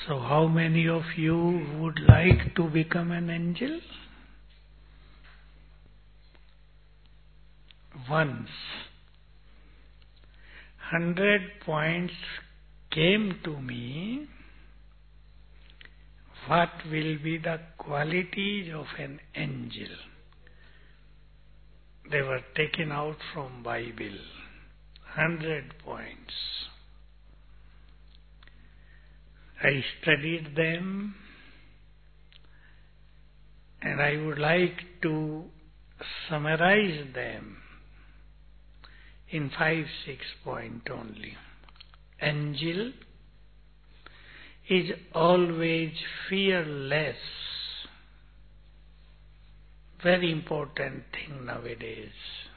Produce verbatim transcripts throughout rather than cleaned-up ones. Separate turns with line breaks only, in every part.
So how many of you would like to become an angel? Once hundred points came to me, what will be the qualities of an angel? They were taken out from Bible. Hundred points. I studied them, and I would like to summarize them in five, six points only. Angel is always fearless. Very important thing nowadays.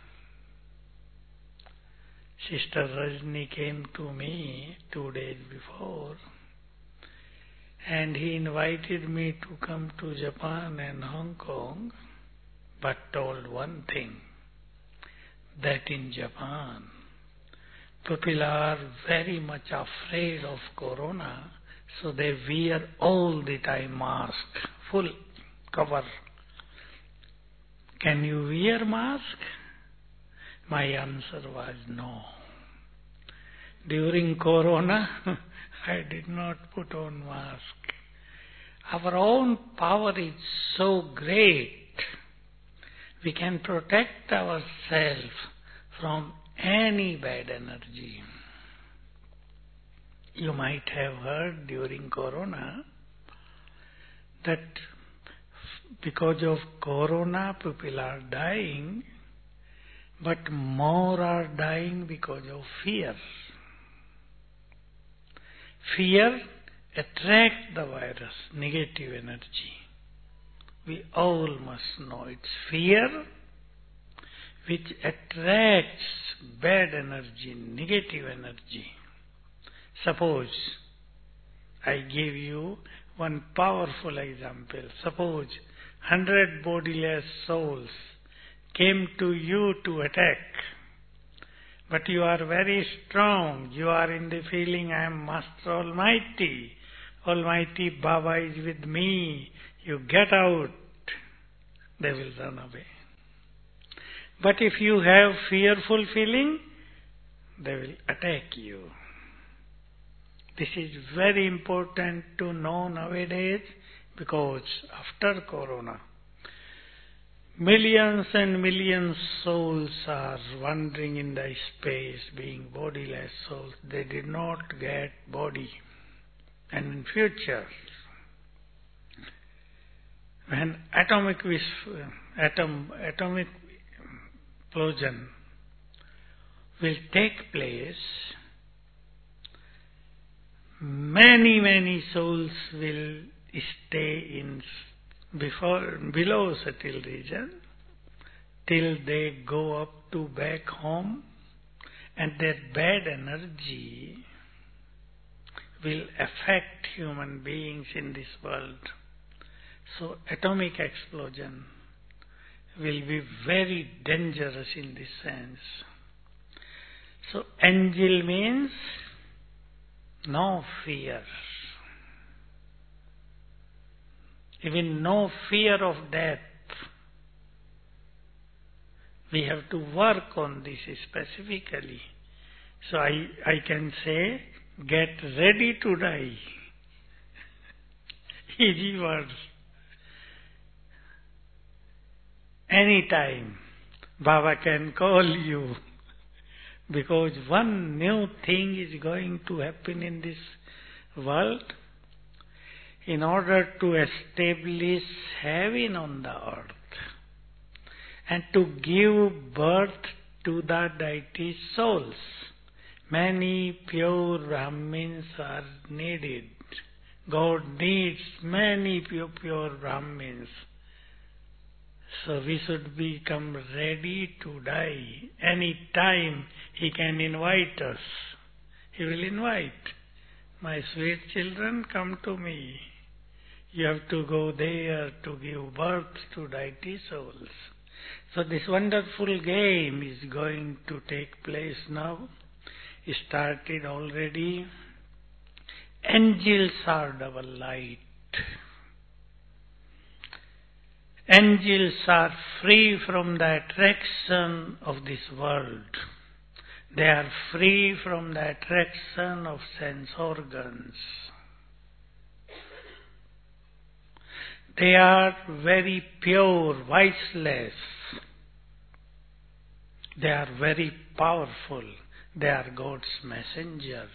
Sister Rajni came to me two days before, and he invited me to come to Japan and Hong Kong, but told one thing, that in Japan, people are very much afraid of corona, so they wear all the time mask, full cover. Can you wear mask? My answer was no. During corona, I did not put on mask. Our own power is so great. We can protect ourselves from any bad energy. You might have heard during corona that because of corona people are dying, but more are dying because of fear. Fear attracts the virus, negative energy. We all must know it's fear which attracts bad energy, negative energy. Suppose I give you one powerful example. Suppose hundred bodiless souls came to you to attack, but you are very strong. You are in the feeling, I am Master Almighty. Almighty Baba is with me. You get out. They will run away. But if you have fearful feeling, they will attack you. This is very important to know nowadays, because after corona, millions and millions souls are wandering in the space, being bodiless souls. They did not get body. And in future, when atomic atom atomic explosion will take place, many, many souls will stay in before below subtle region till they go up to back home, and their bad energy will affect human beings in this world. So atomic explosion will be very dangerous in this sense. So angel means no fear. Even no fear of death. We have to work on this specifically. So I, I can say, get ready to die. Easy words. Anytime Baba can call you, because one new thing is going to happen in this world. In order to establish heaven on the earth and to give birth to the deity souls, many pure Brahmins are needed. God needs many pure, pure Brahmins. So we should become ready to die. Any time He can invite us. He will invite. My sweet children, come to me. You have to go there to give birth to deity souls. So this wonderful game is going to take place now. It started already. Angels are double light. Angels are free from the attraction of this world. They are free from the attraction of sense organs. They are very pure, voiceless. They are very powerful. They are God's messengers.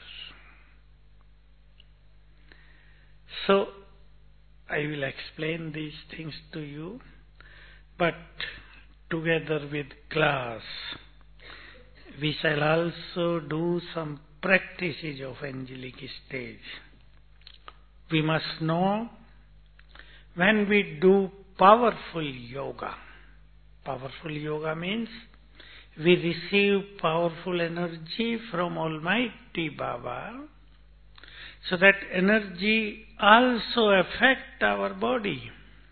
So, I will explain these things to you, but together with class, we shall also do some practices of angelic stage. We must know when we do powerful yoga. Powerful yoga means we receive powerful energy from Almighty Baba, so that energy also affects our body.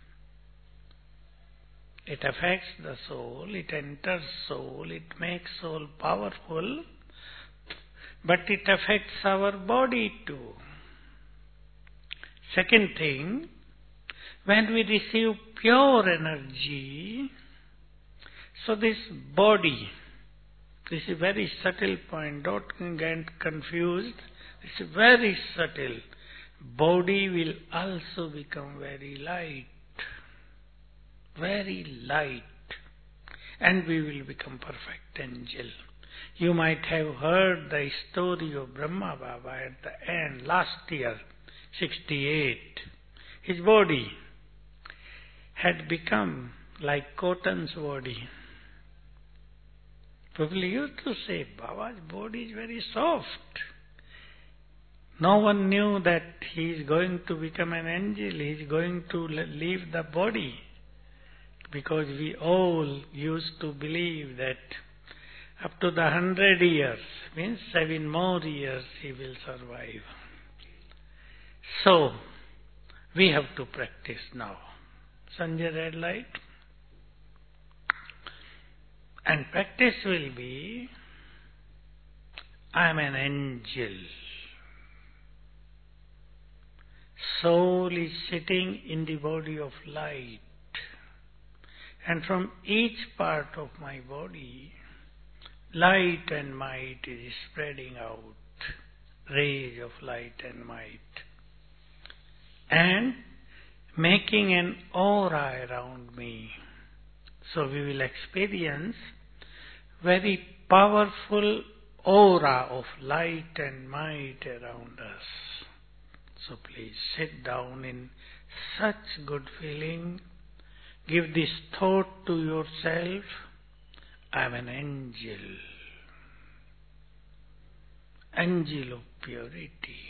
It affects the soul, it enters soul, it makes soul powerful, but it affects our body too. Second thing, when we receive pure energy, so this body, this is a very subtle point, don't get confused. It's very subtle. Body will also become very light. Very light. And we will become perfect angel. You might have heard the story of Brahma Baba at the end, last year, sixty-eight. His body had become like cotton's body. People used to say, Baba's body is very soft. No one knew that he is going to become an angel, he is going to leave the body. Because we all used to believe that up to the hundred years, means seven more years he will survive. So, we have to practice now. Sanjay, red light. And practice will be, I am an angel. Soul is sitting in the body of light. And from each part of my body, light and might is spreading out. Rays of light and might. And making an aura around me. So we will experience very powerful aura of light and might around us. So please sit down in such good feeling. Give this thought to yourself. I am an angel. Angel of purity.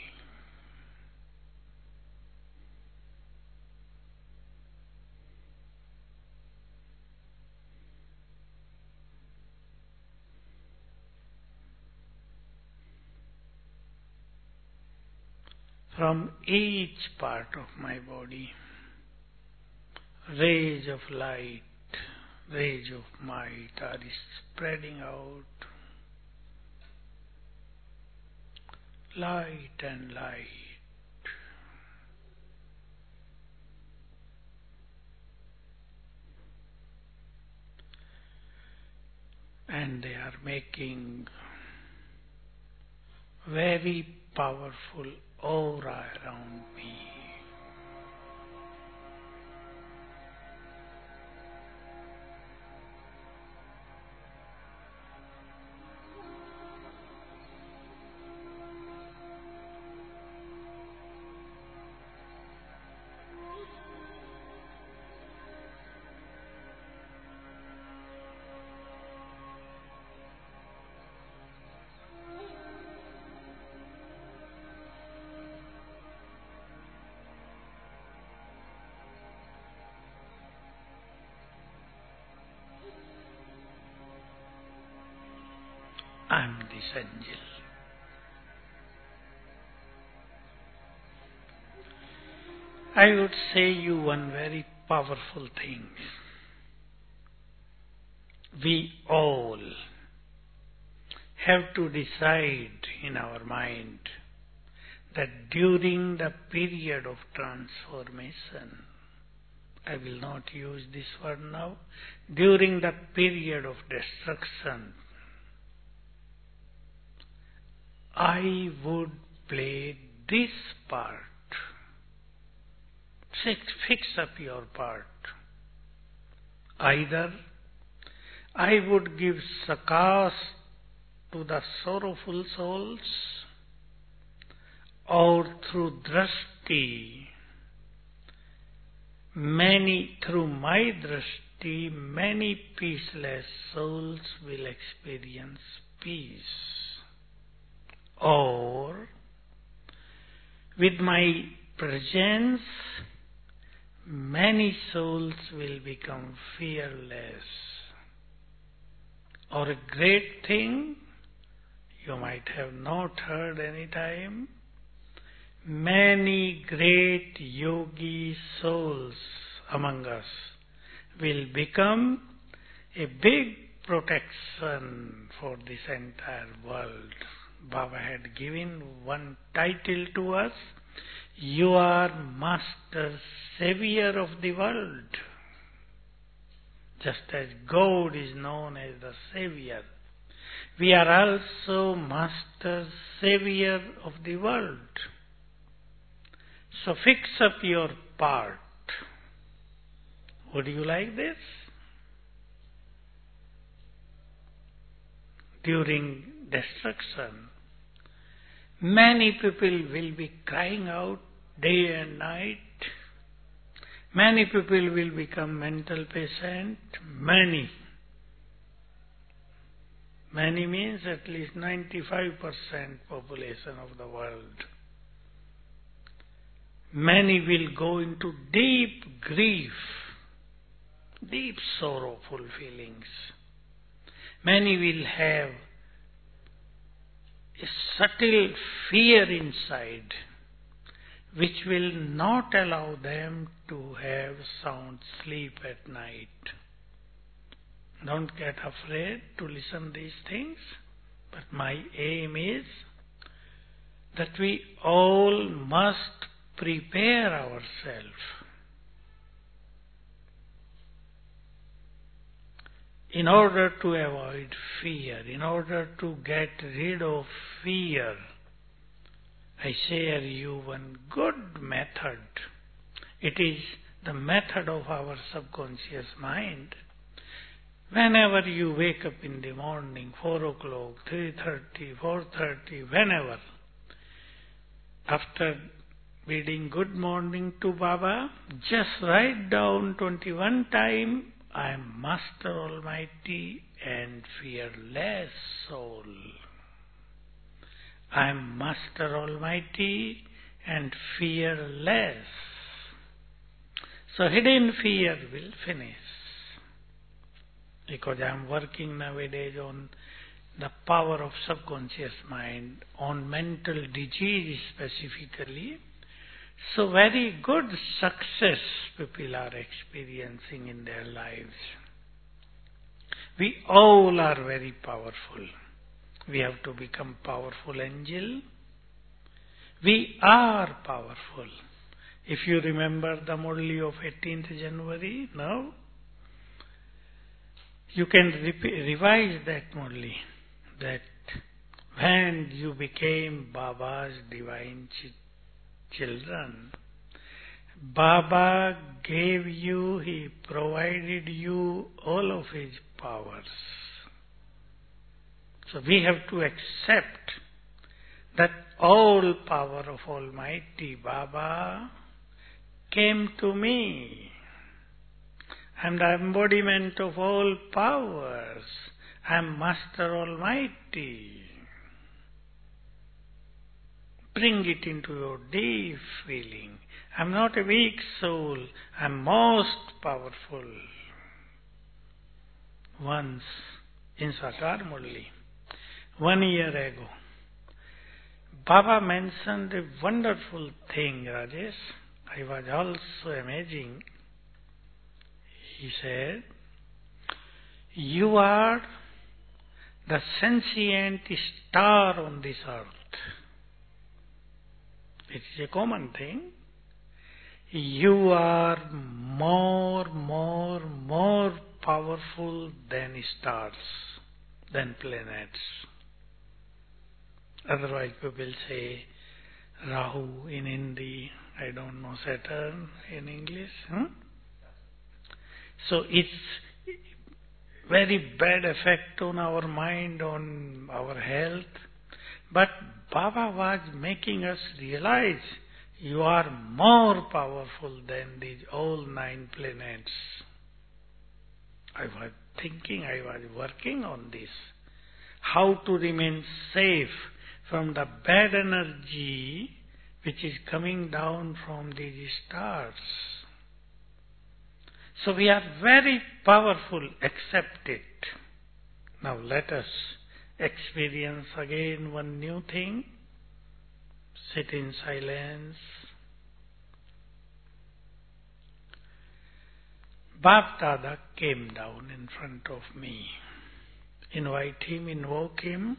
From each part of my body, rays of light, rays of might are spreading out. Light and light. And they are making very powerful aura around me. I am this angel. I would say you one very powerful thing. We all have to decide in our mind that during the period of transformation, I will not use this word now, during the period of destruction, I would play this part. Fix, fix up your part. Either I would give sakas to the sorrowful souls, or through drashti, many, through my drashti, many peaceless souls will experience peace. Or, with my presence, many souls will become fearless. Or a great thing you might have not heard any time, many great yogi souls among us will become a big protection for this entire world. Baba had given one title to us, you are Master Savior of the world. Just as God is known as the Savior, we are also Master Savior of the world. So fix up your part. Would you like this? During destruction, many people will be crying out day and night. Many people will become mental patient. Many. Many means at least ninety-five percent population of the world. Many will go into deep grief, deep sorrowful feelings. Many will have a subtle fear inside, which will not allow them to have sound sleep at night. Don't get afraid to listen these things, but my aim is that we all must prepare ourselves in order to avoid fear, in order to get rid of fear. I share you one good method. It is the method of our subconscious mind. Whenever you wake up in the morning, four o'clock, three thirty, four thirty, whenever, after reading good morning to Baba, just write down twenty-one times, I am Master Almighty and fearless soul. I am Master Almighty and fearless. So hidden fear will finish. Because I am working nowadays on the power of subconscious mind, on mental disease specifically. So very good success people are experiencing in their lives. We all are very powerful. We have to become powerful angel. We are powerful. If you remember the Murli of eighteenth January, now, you can repeat, revise that Murli, that when you became Baba's divine ch- children, Baba gave you, he provided you all of his powers. So we have to accept that all power of Almighty Baba came to me. I am the embodiment of all powers. I am Master Almighty. Bring it into your deep feeling. I am not a weak soul. I am most powerful. Once in Sakar Murli, one year ago, Baba mentioned a wonderful thing, Rajesh. I was also amazing. He said, you are the sentient star on this earth. It is a common thing. You are more, more, more powerful than stars, than planets. Otherwise people say Rahu in Hindi, I don't know, Saturn in English. Hmm? So it's very bad effect on our mind, on our health. But Baba was making us realize you are more powerful than these all nine planets. I was thinking, I was working on this. How to remain safe from the bad energy which is coming down from these stars. So we are very powerful, accept it. Now let us experience again one new thing. Sit in silence. Bap Dada came down in front of me. Invite him, invoke him.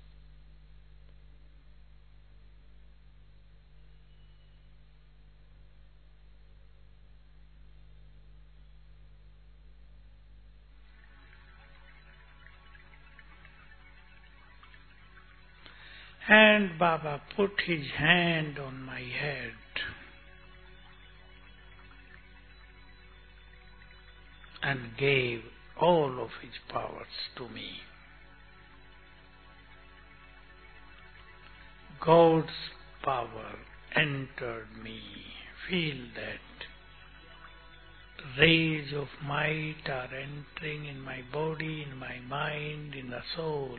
And Baba put his hand on my head. And gave all of his powers to me. God's power entered me. Feel that. Rays of might are entering in my body, in my mind, in the soul.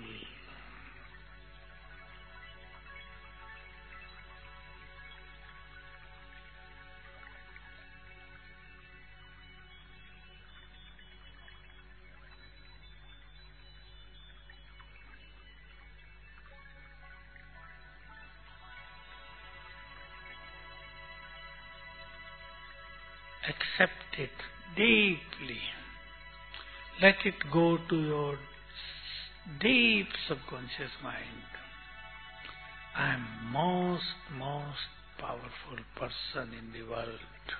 Accept it deeply. Let it go to your deep subconscious mind. I am most, most powerful person in the world.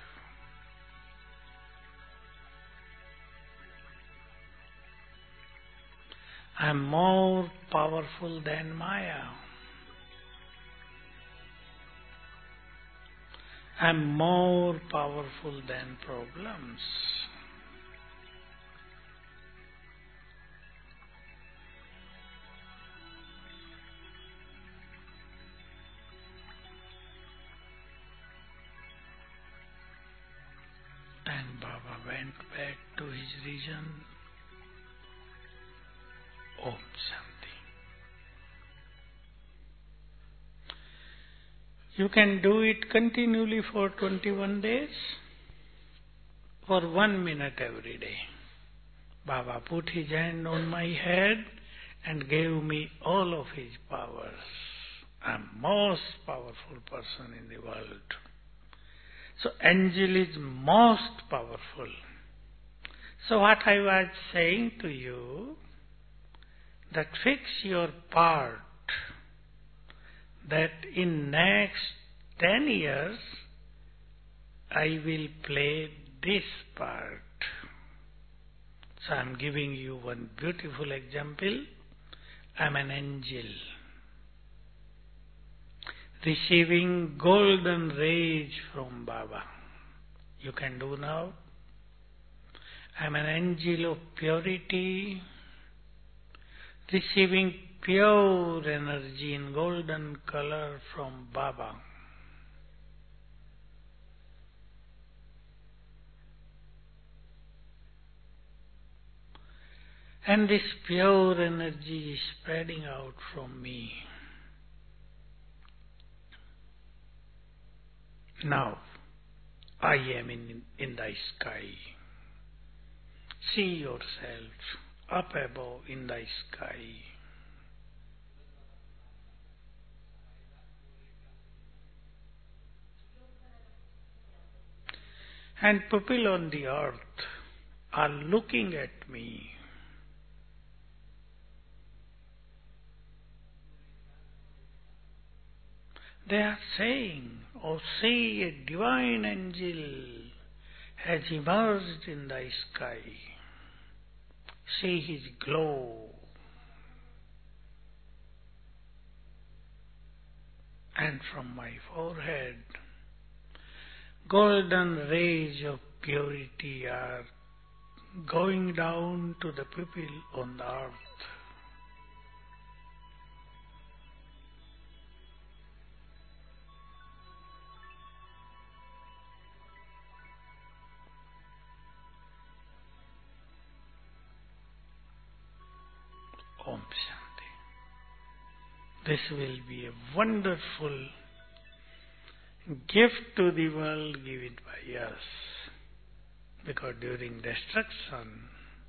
I am more powerful than Maya. I am more powerful than problems. And Baba went back to his region. Om Shanti. You can do it continually for twenty-one days, for one minute every day. Baba put his hand on my head and gave me all of his powers. I am most powerful person in the world. So angel is most powerful. So what I was saying to you, that fix your part, that in next ten years I will play this part. So I am giving you one beautiful example. I am an angel receiving golden rays from Baba. You can do now. I am an angel of purity, receiving pure energy in golden color from Baba. And this pure energy is spreading out from me. Now, I am in, in the sky. See yourself up above in the sky. And people on the earth are looking at me. They are saying, "Oh, see, a divine angel has emerged in the sky. See his glow." And from my forehead, golden rays of purity are going down to the people on the earth. Om Shanti. This will be a wonderful gift to the world given by us. Because during destruction,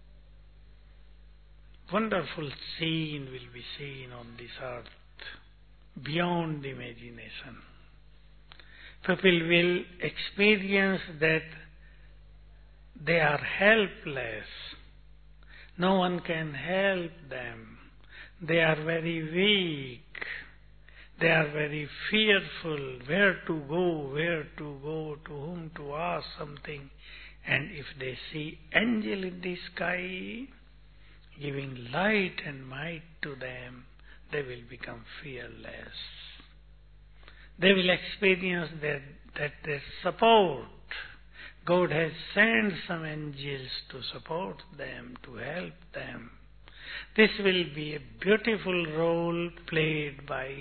wonderful scene will be seen on this earth beyond imagination. People will experience that they are helpless. No one can help them. They are very weak. They are very fearful. Where to go, where to go, to whom to ask something. And if they see angel in the sky, giving light and might to them, they will become fearless. They will experience that, that their support. God has sent some angels to support them, to help them. This will be a beautiful role played by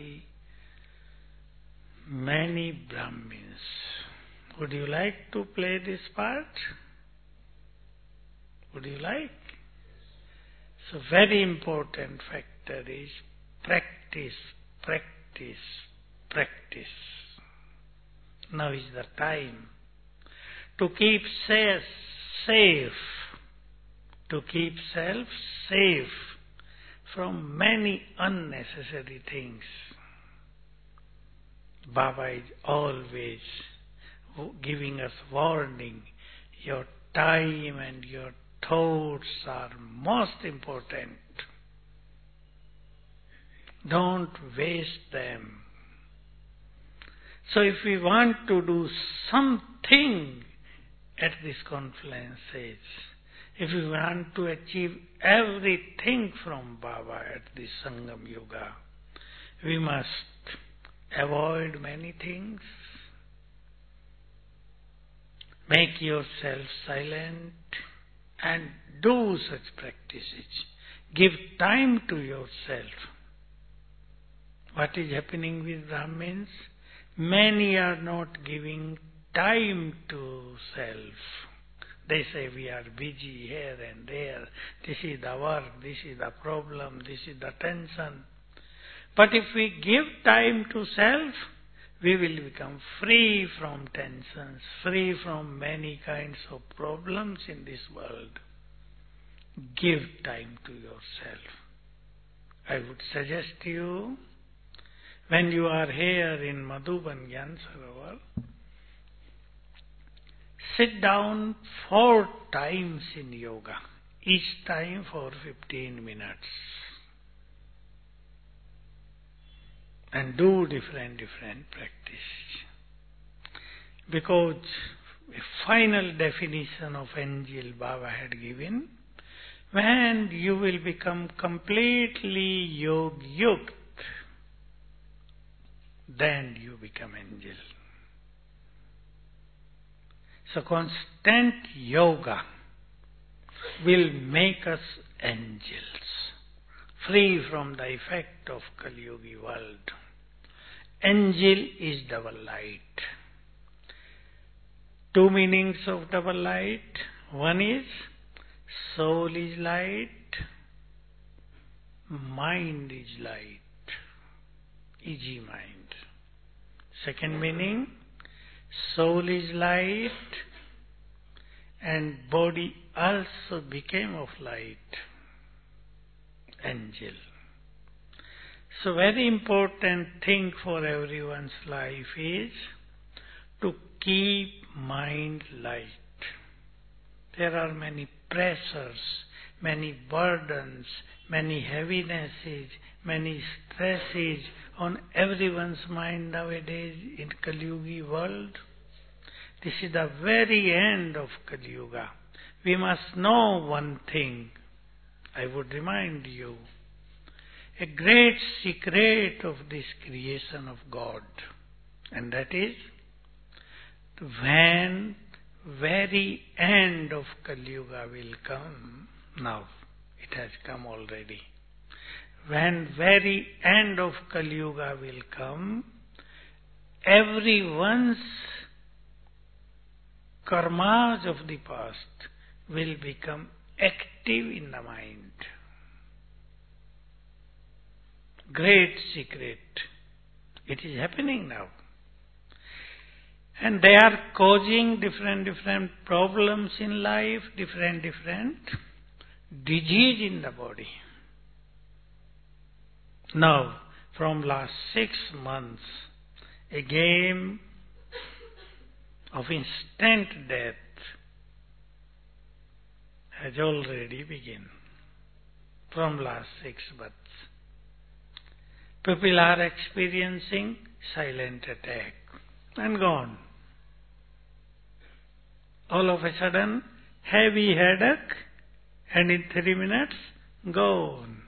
many Brahmins. Would you like to play this part? Would you like? So very important factor is practice, practice, practice. Now is the time to keep self safe, to keep self safe from many unnecessary things. Baba is always giving us warning. Your time and your thoughts are most important. Don't waste them. So if we want to do something at this conferences, if we want to achieve everything from Baba at this Sangam Yuga, we must avoid many things. Make yourself silent and do such practices. Give time to yourself. What is happening with Brahmins? Many are not giving time to self. They say we are busy here and there. This is the work, this is the problem, this is the tension. But if we give time to self, we will become free from tensions, free from many kinds of problems in this world. Give time to yourself. I would suggest you, when you are here in Madhuban Gyan Sarovar, sit down four times in yoga, each time for fifteen minutes. And do different, different practice. Because a final definition of angel Baba had given, when you will become completely yog-yukt, then you become angel. So constant yoga will make us angels, free from the effect of Kali Yugi world. Angel is double light. Two meanings of double light. One is soul is light, mind is light, easy mind. Second meaning, soul is light and body also became of light. Angel. So very important thing for everyone's life is to keep mind light. There are many pressures, many burdens, many heavinesses, many stresses on everyone's mind nowadays in Kali Yuga world. This is the very end of Kali Yuga. We must know one thing. I would remind you. A great secret of this creation of God. And that is, when very end of Kali Yuga will come, now it has come already. When very end of Kali Yuga will come, everyone's karmas of the past will become active in the mind. Great secret. It is happening now. And they are causing different, different problems in life, different, different disease in the body. Now, from last six months, a game of instant death has already begun. From last six months. People are experiencing silent attack and gone. All of a sudden, heavy headache, and in three minutes, gone.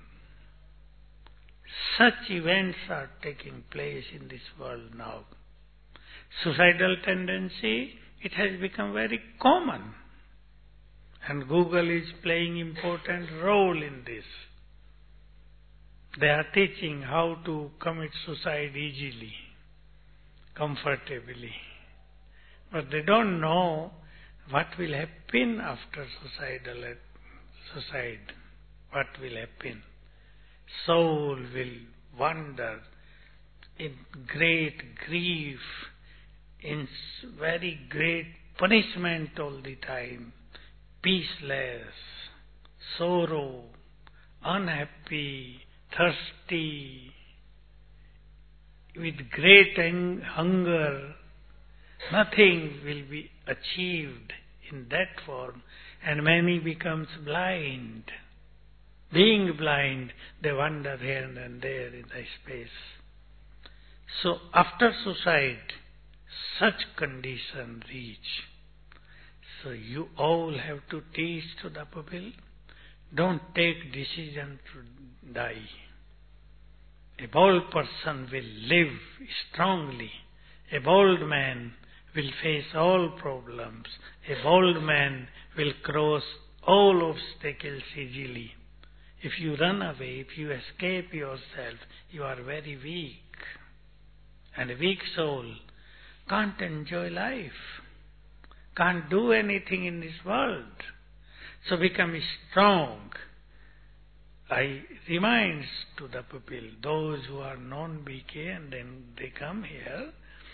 Such events are taking place in this world now. Suicidal tendency, it has become very common. And Google is playing important role in this. They are teaching how to commit suicide easily, comfortably. But they don't know what will happen after suicidal suicide. What will happen? Soul will wander in great grief, in very great punishment all the time, peaceless, sorrow, unhappy, thirsty, with great hunger. Nothing will be achieved in that form, and many becomes blind. Being blind, they wander here and there in the space. So after suicide, such condition reach. So you all have to teach to the people, don't take decision to die. A bold person will live strongly. A bold man will face all problems. A bold man will cross all obstacles easily. If you run away, if you escape yourself, you are very weak. And a weak soul can't enjoy life, can't do anything in this world. So become strong. I remind to the people, those who are non-B K and then they come here,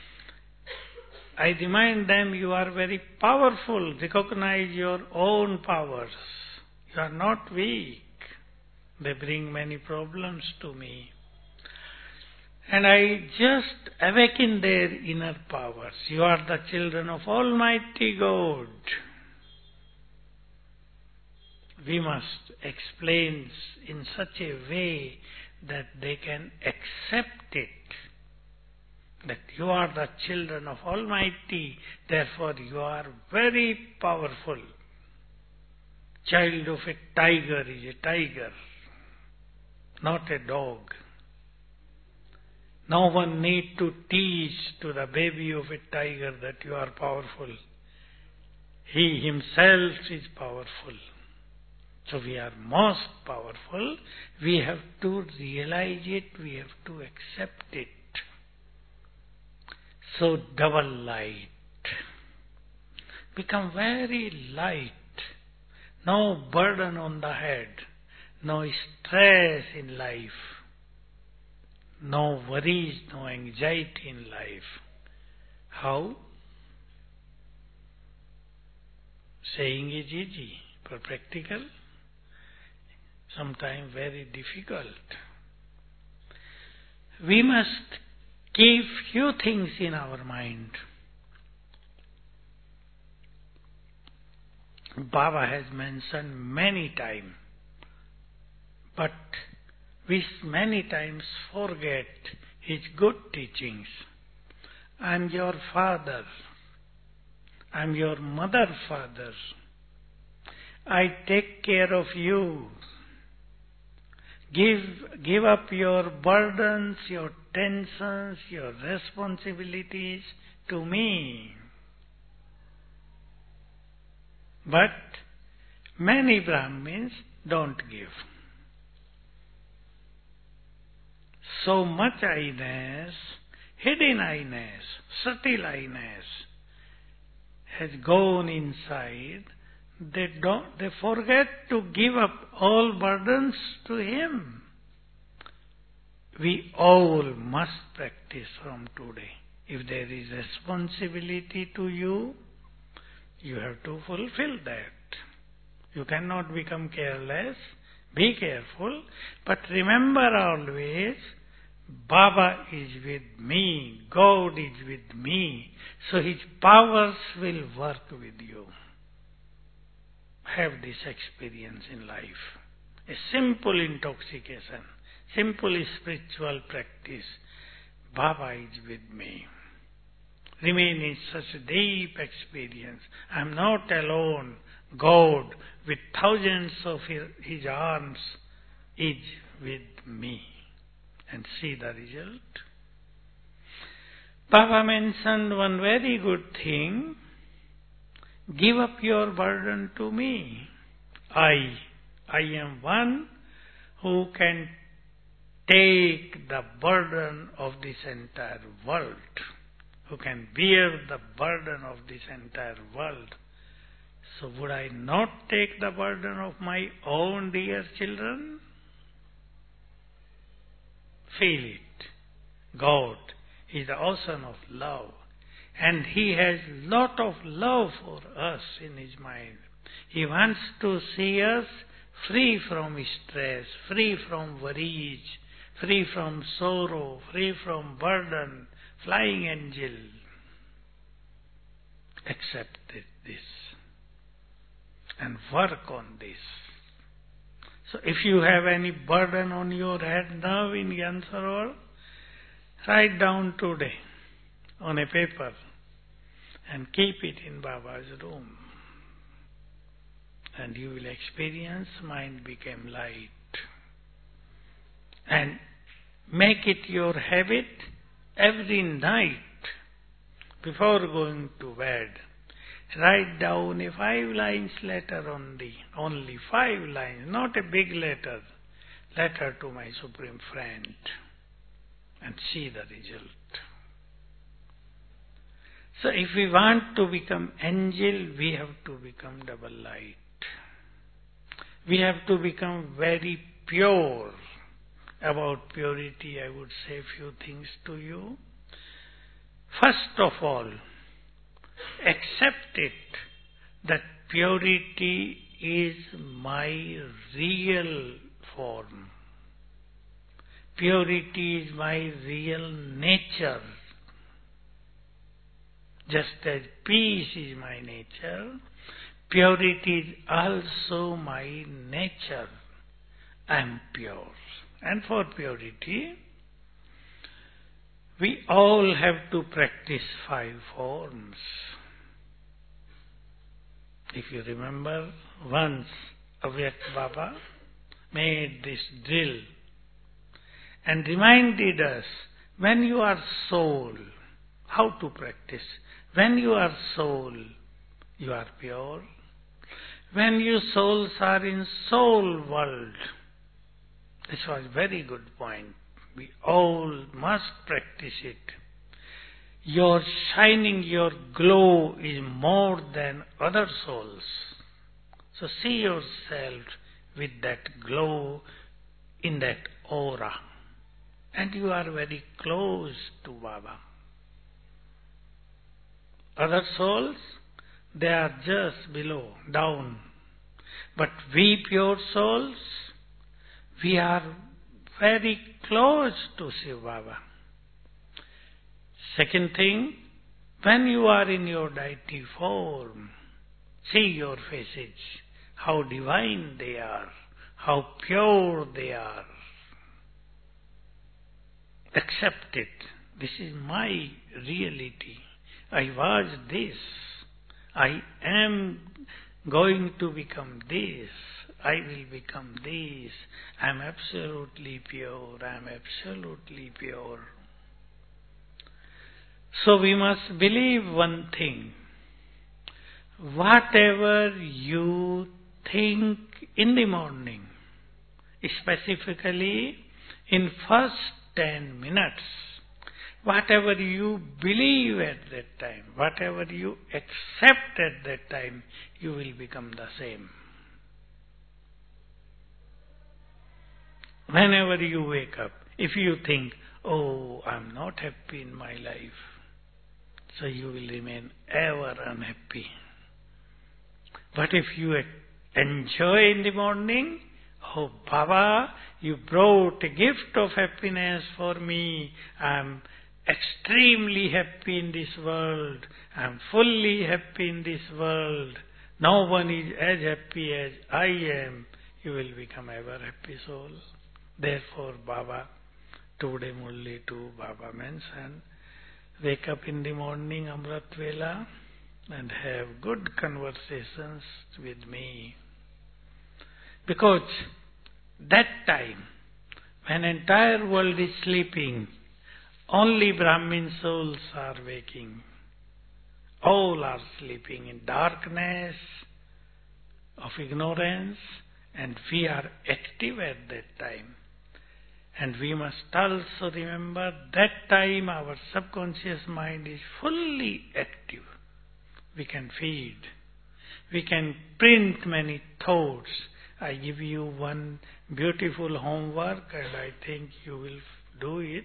I remind them you are very powerful. Recognize your own powers. You are not weak. They bring many problems to me. And I just awaken their inner powers. You are the children of Almighty God. We must explain in such a way that they can accept it. That you are the children of Almighty, therefore you are very powerful. Child of a tiger is a tiger, not a dog. No one need to teach to the baby of a tiger that you are powerful. He himself is powerful. So we are most powerful. We have to realize it. We have to accept it. So double light. Become very light. No burden on the head. No stress in life. No worries, no anxiety in life. How? Saying is easy, but practical, sometimes very difficult. We must keep few things in our mind. Baba has mentioned many times, but we many times forget His good teachings. I am your father. I am your mother, father. I take care of you. Give, give up your burdens, your tensions, your responsibilities to me. But many Brahmins don't give. So much I-ness, hidden I-ness, subtle I-ness has gone inside. They don't, they forget to give up all burdens to Him. We all must practice from today. If there is responsibility to you, you have to fulfill that. You cannot become careless. Be careful. But remember always, Baba is with me. God is with me. So His powers will work with you. Have this experience in life. A simple intoxication, simple spiritual practice. Baba is with me. Remain in such a deep experience. I am not alone. God, with thousands of His arms, is with me. And see the result. Baba mentioned one very good thing. Give up your burden to me. I, I am one who can take the burden of this entire world, who can bear the burden of this entire world. So would I not take the burden of my own dear children? Feel it. God is the ocean of love. And He has lot of love for us in His mind. He wants to see us free from stress, free from worries, free from sorrow, free from burden, flying angel. Accept this and work on this. So if you have any burden on your head now in Gyan write down today on a paper and keep it in Baba's room. And you will experience mind became light. And make it your habit every night before going to bed. Write down a five lines letter only, only five lines, not a big letter, letter to my Supreme Friend, and see the result. So if we want to become angel, we have to become double light. We have to become very pure. About purity, I would say a few things to you. First of all, accept it that purity is my real form. Purity is my real nature. Just as peace is my nature, purity is also my nature. I am pure. And for purity, we all have to practice five forms. If you remember, once Avyakt Baba made this drill and reminded us, when you are soul, how to practice. When you are soul, you are pure. When you souls are in soul world, this was a very good point. We all must practice it. Your shining, your glow is more than other souls. So see yourself with that glow, in that aura. And you are very close to Baba. Other souls, they are just below, down. But we pure souls, we are very close to Shiv Baba. Second thing, when you are in your deity form, see your faces, how divine they are, how pure they are. accept it. This is my reality. I was this. I am going to become this. I will become this. I am absolutely pure. I am absolutely pure. So we must believe one thing. Whatever you think in the morning, specifically in first ten minutes, whatever you believe at that time, whatever you accept at that time, you will become the same. Whenever you wake up, if you think, oh, I'm not happy in my life, so you will remain ever unhappy. But if you enjoy in the morning, oh, Baba, you brought a gift of happiness for me. I'm extremely happy in this world. I'm fully happy in this world. No one is as happy as I am. You will become ever happy soul. Therefore, Baba, today Murli too, Baba mentioned, wake up in the morning, Amrit Vela, and have good conversations with me. Because that time, when entire world is sleeping, only Brahmin souls are waking. All are sleeping in darkness of ignorance, and we are active at that time. And we must also remember that time our subconscious mind is fully active. We can feed. We can print many thoughts. I give you one beautiful homework and I think you will do it.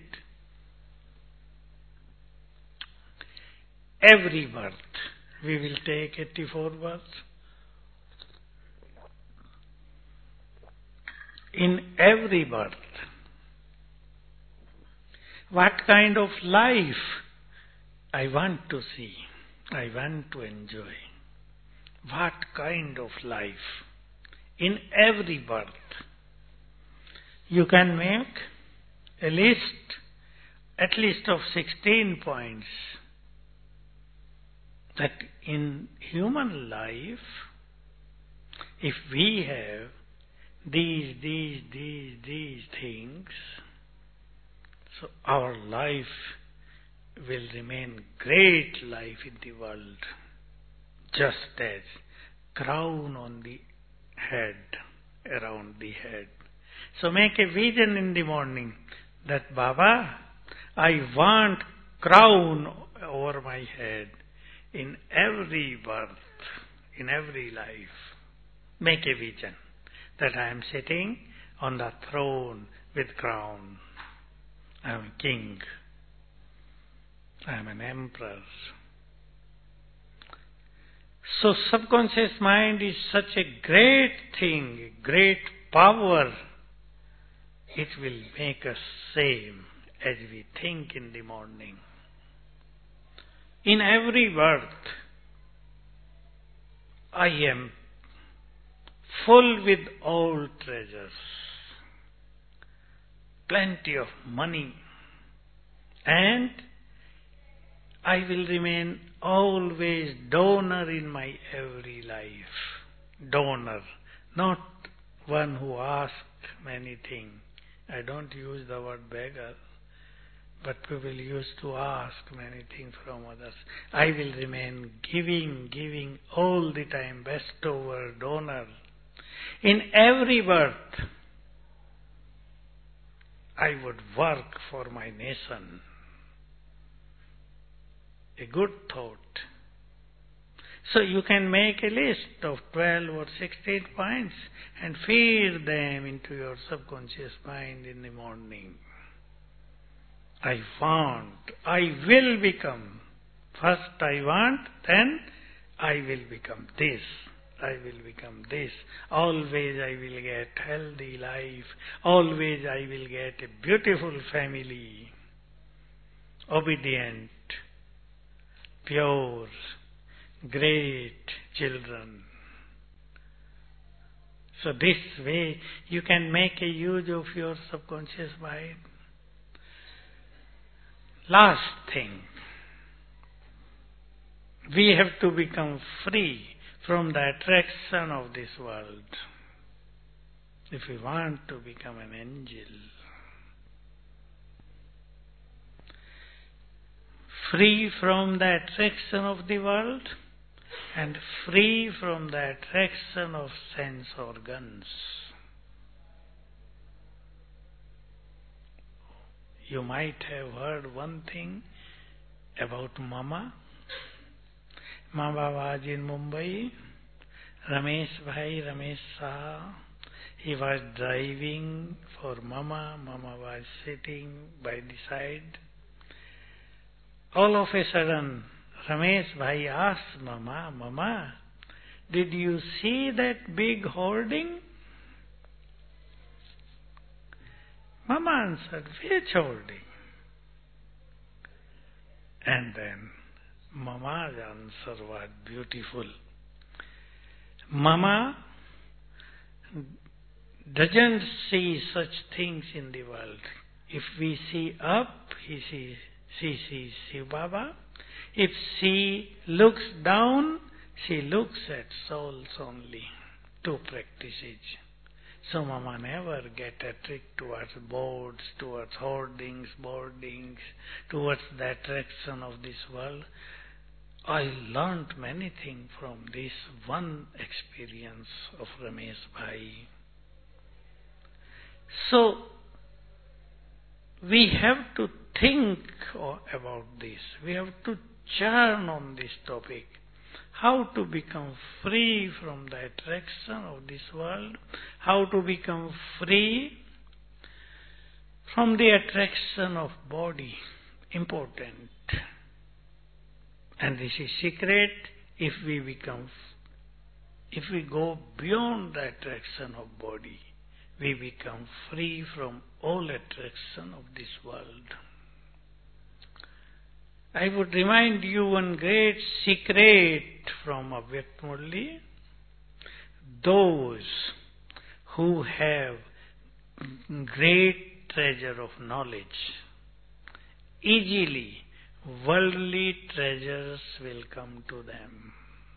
Every birth, we will take eighty-four births. In every birth, what kind of life I want to see, I want to enjoy. What kind of life? In every birth, you can make a list, at least of sixteen points, that in human life, if we have these, these, these, these things, so our life will remain great life in the world, just as crown on the head, around the head. So make a vision in the morning that, Baba, I want crown over my head in every birth, in every life. Make a vision that I am sitting on the throne with crown. I am a king. I am an emperor. So subconscious mind is such a great thing, a great power. It will make us same as we think in the morning. In every birth, I am full with all treasures, plenty of money, and I will remain always donor in my every life. Donor, not one who asks many things. I don't use the word beggar, but people used to ask many things from others. I will remain giving, giving all the time, bestower, donor. In every birth, I would work for my nation. A good thought. So you can make a list of twelve or sixteen points and feed them into your subconscious mind in the morning. I want, I will become. First I want, then I will become this. I will become this. Always I will get healthy life. Always I will get a beautiful family. Obedient, pure, great children. So this way you can make a use of your subconscious mind. last thing. We have to become free from the attraction of this world if we want to become an angel. Free from the attraction of the world and free from the attraction of sense organs. You might have heard one thing about Mama. Mama was in Mumbai. Ramesh Bhai, Ramesh Shah, he was driving for Mama. Mama was sitting by the side. All of a sudden, Ramesh Bhai asked Mama, Mama, did you see that big hoarding? Mama answered, which hoarding? And then Mama's answer was beautiful. Mama doesn't see such things in the world. If we see up, he sees, she sees Shiv Baba. If she looks down, she looks at souls only. Two practices. So Mama never get attracted towards boards, towards hoardings, boardings, towards the attraction of this world. I learnt many things from this one experience of Ramesh Bhai. So, we have to think about this. We have to churn on this topic. How to become free from the attraction of this world. How to become free from the attraction of body. Important. And this is secret. If we become, if we go beyond the attraction of body, we become free from all attraction of this world. I would remind you one great secret from Avyakt Murli. Those who have great treasure of knowledge, easily worldly treasures will come to them.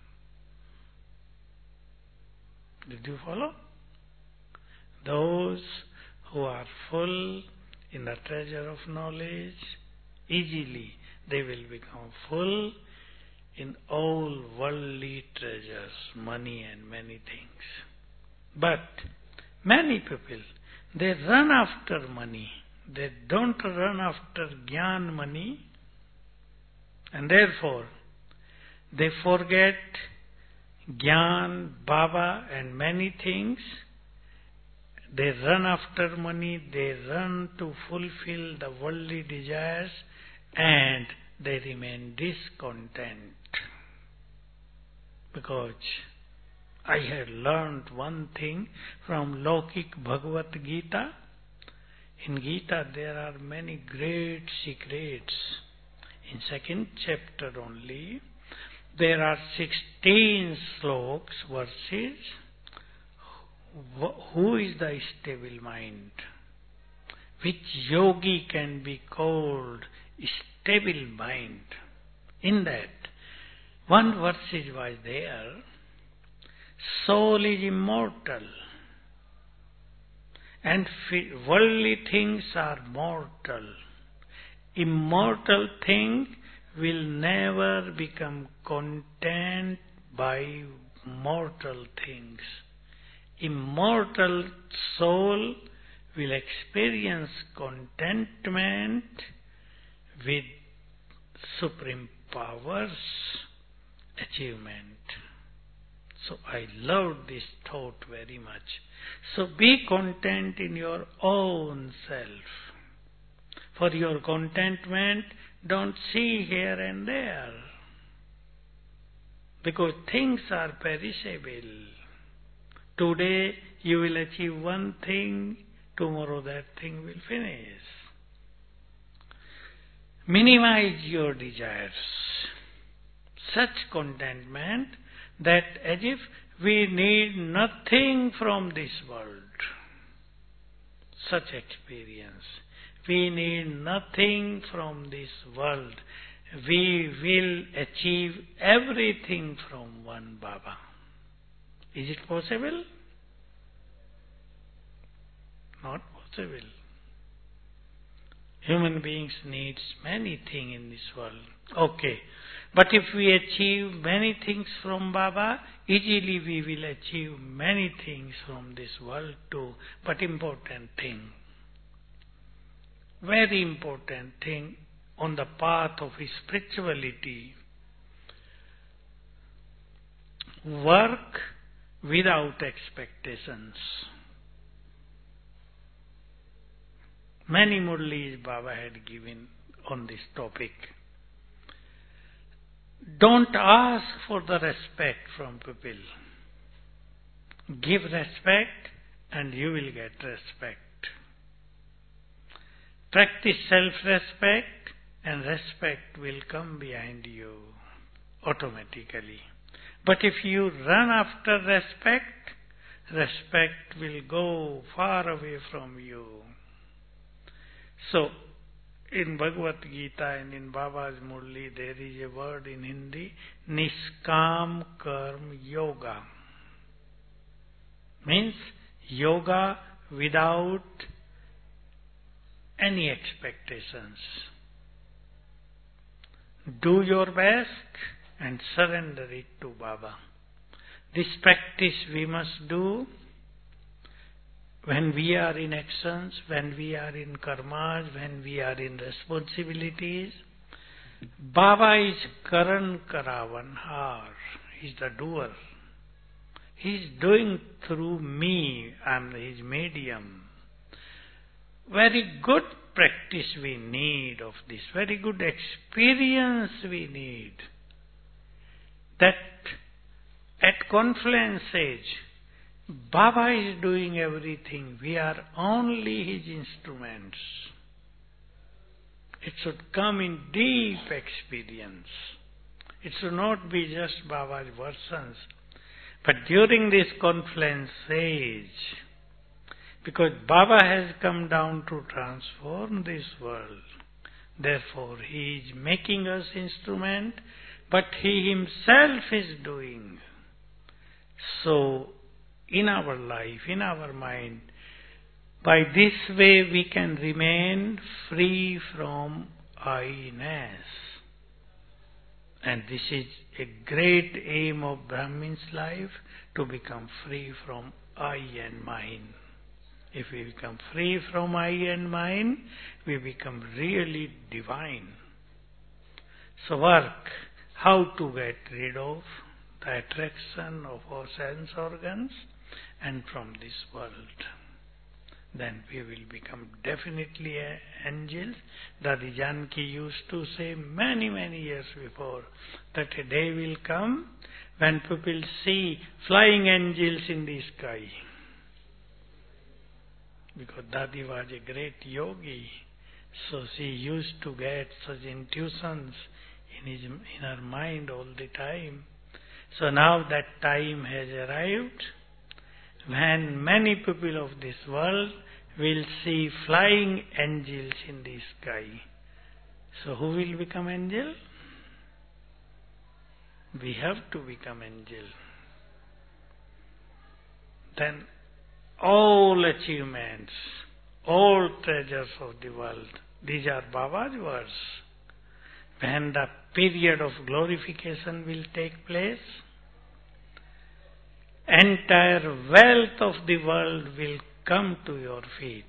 Did you follow? Those who are full in the treasure of knowledge, easily they will become full in all worldly treasures, money and many things. But many people, they run after money. They don't run after Gyan money. And therefore, they forget Gyan, Baba and many things. They run after money, they run to fulfill the worldly desires, and they remain discontent. Because I had learned one thing from Lokik Bhagavad Gita. In Gita there are many great secrets. In second chapter only, there are sixteen sloks, verses. Who is the stable mind? Which yogi can be called stable mind? In that, one verse was there, soul is immortal and worldly things are mortal. Immortal thing will never become content by mortal things. Immortal soul will experience contentment with supreme powers, achievement. So I love this thought very much. So be content in your own self. For your contentment, don't see here and there. Because things are perishable. Today you will achieve one thing, tomorrow that thing will finish. Minimize your desires. Such contentment that as if we need nothing from this world. Such experience. We need nothing from this world. We will achieve everything from one Baba. Is it possible? Not possible. Human beings need many things in this world. Okay. But if we achieve many things from Baba, easily we will achieve many things from this world too. But important thing, very important thing on the path of spirituality, work without expectations. Many murlis Baba had given on this topic. Don't ask for the respect from people. Give respect and you will get respect. Practice self-respect and respect will come behind you automatically. But if you run after respect, respect will go far away from you. So, in Bhagavad Gita and in Baba's Murli, there is a word in Hindi, Niskam Karma Yoga. Means yoga without any expectations. Do your best and surrender it to Baba. This practice we must do when we are in actions, when we are in karmas, when we are in responsibilities. Baba is Karan Karavan Har. He is the doer. He is doing through me. I am his medium. Very good practice we need of this. Very good experience we need. That at confluence age, Baba is doing everything. We are only his instruments. It should come in deep experience. It should not be just Baba's versions. But during this confluence age, because Baba has come down to transform this world, therefore he is making us instrument, but he himself is doing. So, in our life, in our mind, by this way we can remain free from I-ness. And this is a great aim of Brahmin's life, to become free from I and mine. If we become free from I and mine, we become really divine. So work, how to get rid of the attraction of our sense organs and from this world. Then we will become definitely angels. Dadi Janki used to say many, many years before that a day will come when people see flying angels in the sky. Because Dadi was a great yogi, so she used to get such intuitions in, his, in her mind all the time. So now that time has arrived when many people of this world will see flying angels in the sky. So who will become angel? We have to become angel. Then all achievements, all treasures of the world, these are Baba's words. When the period of glorification will take place, entire wealth of the world will come to your feet.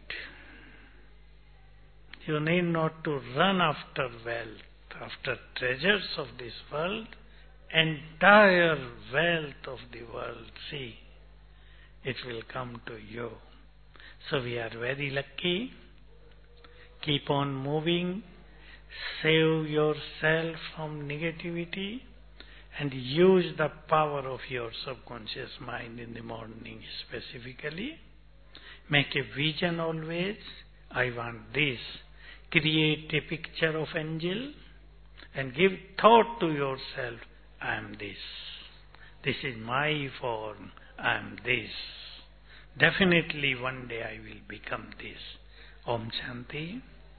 You need not to run after wealth, after treasures of this world. Entire wealth of the world, see, it will come to you. So we are very lucky. Keep on moving. Save yourself from negativity and use the power of your subconscious mind in the morning specifically. Make a vision always. I want this. Create a picture of angel and give thought to yourself. I am this. This is my form. I am this. Definitely one day I will become this. Om Shanti.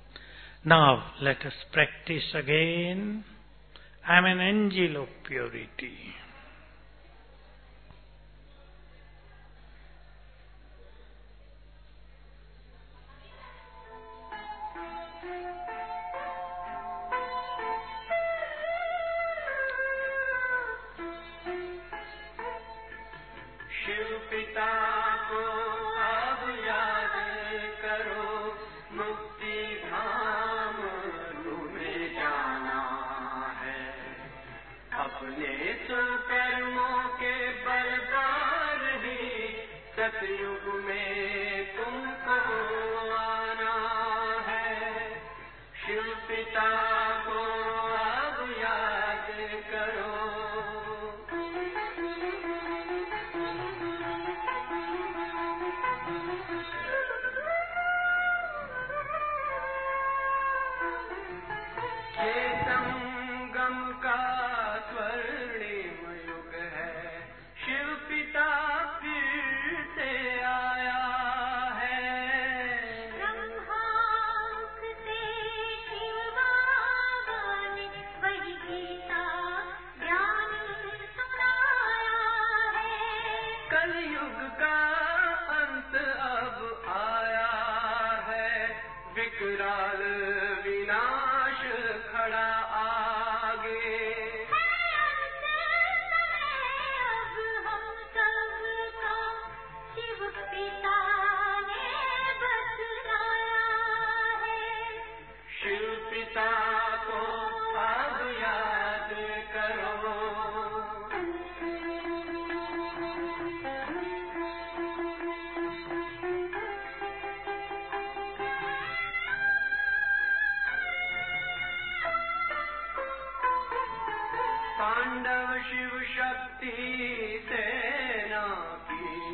Now let us practice again. I am an angel of purity.
Shiv पिता को अब याद करो, मुक्ति धाम तुम्हें जाना है। अपने सुकर्मों के बल पर ही सतयुग में तुमको आना है। शिव पिता को अब याद करो। कलयुग का अंत अब आया है, विकराल विनाश खड़ा आगे। अब हम सबको शिव पिता ने बतलाया है। शिव पिता को अब याद करो। पांडव शिव शक्ति सेना की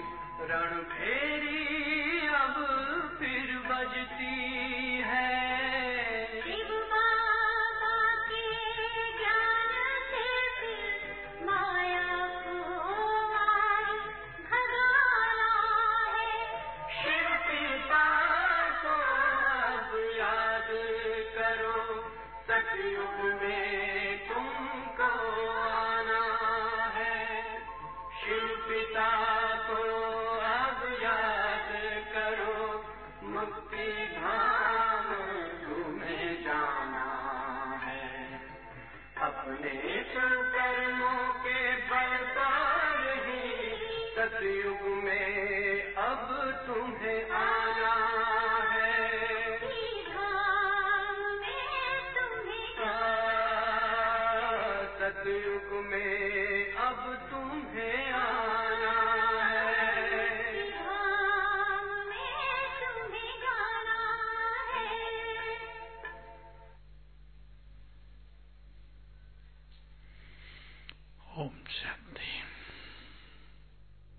रणभेरी अब फिर बजती है। शिव बाबा के ज्ञान से फिर माया को मार भगाना है। शिव पिता को अब याद करो, सतयुग में तुमको आना है। शिव पिता को अब याद करो, मुक्ति धाम तुम्हें जाना है। अपने कर्मों के बल पर ही सतयुग में अब तुम्हें आना है। सतयुग में अब तुम्हें आना है। धाम में तुम्हें जाना है।
Om Shanti.